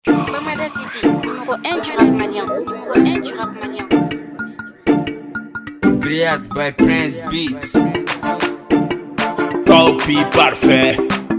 Bamada City, numéro 1 du rap malien. Numéro 1 du rap malien. Create by Prince Beat. Copie parfait.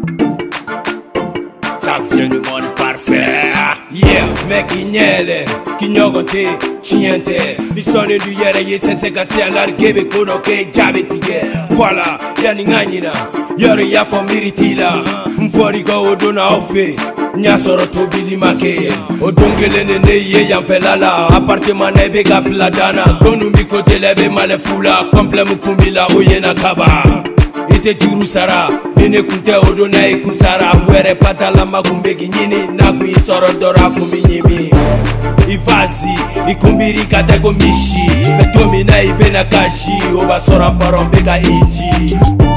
Ça vient du monde parfait. Yeah, mec ignele, kinyogote, chiente. Mi sonne du yere ye sense kasi alargebe kono ke jabetige. Voilà, yani nganyina. Yore ya fomiritila. Mfori go odona ofe. Nyasoro to bili make. Odongele nene ye yanfelala. Appartement na ebe kapla dana. Donu miko telebe male fula. Komple mukumbila oyena kaba. Ite juru sara, nene kunte odona e kusara. Were patala makumbegi nyini, naku isoro dora kuminyimi. Ifasi, ikumbiri katego mishi. Betomi na ibena kashi, oba sora paron bega iji.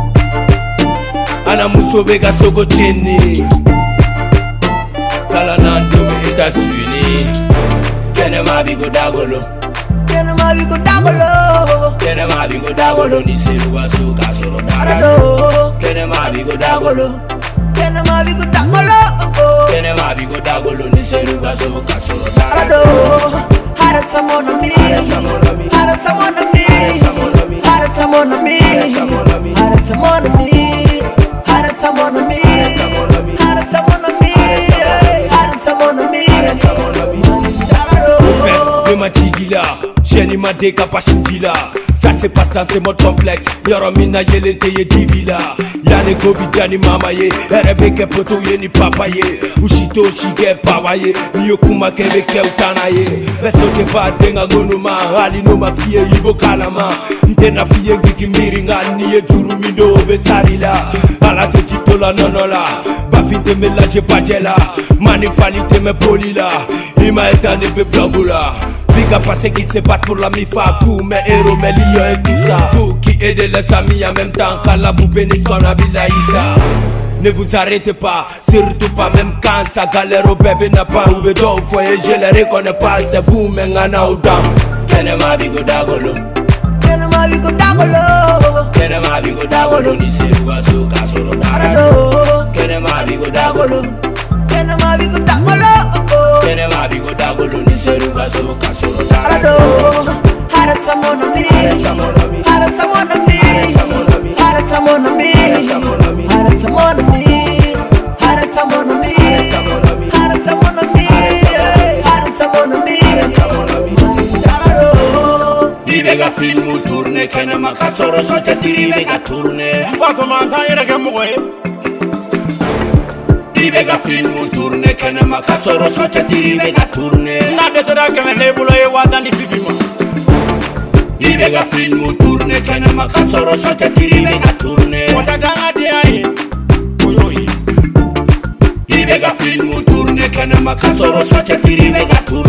Ana muso bega sogo chini. Kala nandome Etats-Unis. Kene mabigo dagolo. Kene mabigo dagolo. Kene mabigo dagolo ni seruwa so kasoro darado. Kene mabigo dagolo. Kene mabigo dagolo. Kene mabigo dagolo ni seruwa so kasoro darado. Hada tamona mi. Hada tamona mi. Hada tamona mi. Hada tamona mi. Hada tamona mi. Hada tamona mi. Hada tamona mi. Ma tigila, j'aime ma déca pas chigila. Ça se passe dans ce mode complexe. Yoromina yelente ye dibila. Yane gobi jani mama ye. Erebeke poto ye ni papa ye. Ushito shige pawa ye. Niyokuma kebeke utana ye. Beso ke ba denga gonuma. Ali no ma fie ibo kalama. Ntena fie ngiki miringa. Niye juru mindo besarila. Ala te chitola nonola. Bafinte me la je pajela. Manifalite me polila. Ima etane be blabula. Biga passé qui se battent pour la mifa. Tous mes héros, mes lions et tout ça. Tout qui aide les amis en même temps. Quand la vous bénisse qu'on a Issa. Ne vous arrêtez pas, surtout pas même quand ça galère au bébé n'a pas ou bédo. Vous voyez, je les reconnais pas, c'est vous, mais ngana ou dam. Kene mabigo dagolo. Kene mabigo dagolo. Kene mabigo dagolo, ni seruwa so kasoro darado. Kene mabigo dagolo. Kene mabigo dagolo. Kene mabigo dagolo ni seruwa so kasoro darado. Hada tamona mi. Hada tamona mi. Hada tamona mi. Hada tamona mi. Hada tamona mi. Hada tamona mi. Hada tamona mi. Ibega filmu tourne kene makasoro so chatiri ibega tourne. Fato manta yere ke moye. Ibega filmu tourne kene makasoro so chatiri ibega tourne. Na desera ke me bulo ye wadani fifima. Ibega filmu tourne kene makasoro so chatiri ibega tourne. Wata danga diai. Ibega filmu tourne kene makasoro so chatiri ibega tourne.